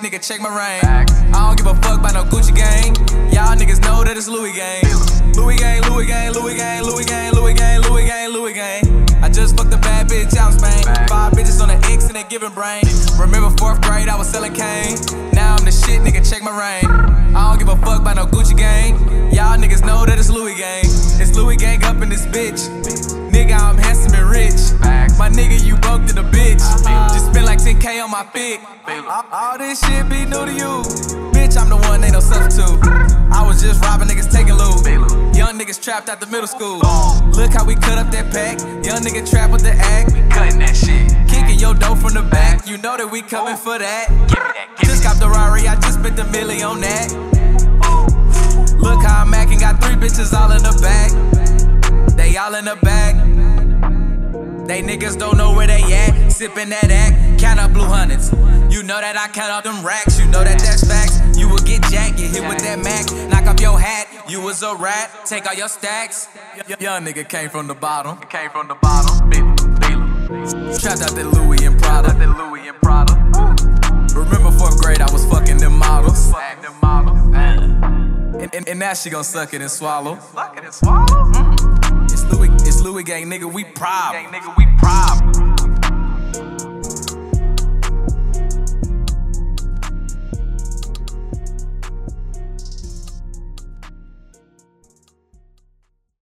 nigga, check my range. I don't give a fuck about no Gucci gang. Y'all niggas know that it's Louis gang. Louis gang, Louis gang, Louis gang, Louis gang, Louis gang, Louis gang, Louis gang. I just fucked a bad bitch out in Spain. 5 bitches on the X and they giving brain. Remember 4th grade, I was selling cane. Now I'm the shit, nigga, check my range. I don't give a fuck about no Gucci gang. Y'all niggas know that it's Louis gang. It's Louis gang up in this bitch. Nigga, I'm handsome and rich. My nigga, you broke to the bitch. Just spent like 10K on my pick. All this shit be new to you. Bitch, I'm the one, ain't no substitute. I was just robbing niggas, taking loot. Young niggas trapped out the middle school. Look how we cut up that pack. Young nigga trap with the act. We cutting that shit. Kicking your dough from the back. You know that we coming for that. Just got the Rari, I just spent $1 million on that. Look how I'm acting, got 3 bitches all in the back. They all in the back. They niggas don't know where they at. Sippin' that act, count up blue hundreds. You know that I count up them racks. You know that that's facts. You will get jacked, get hit with that Mac. Knock off your hat, you was a rat. Take all your stacks. Young nigga came from the bottom. Came from the bottom. Trapped out that Louis and Prada. Prada. Remember 4th grade, I was fucking them models. And now she gon' suck it and swallow. Suck it and swallow? It's Louis gang, nigga, we proud. Gang, nigga, we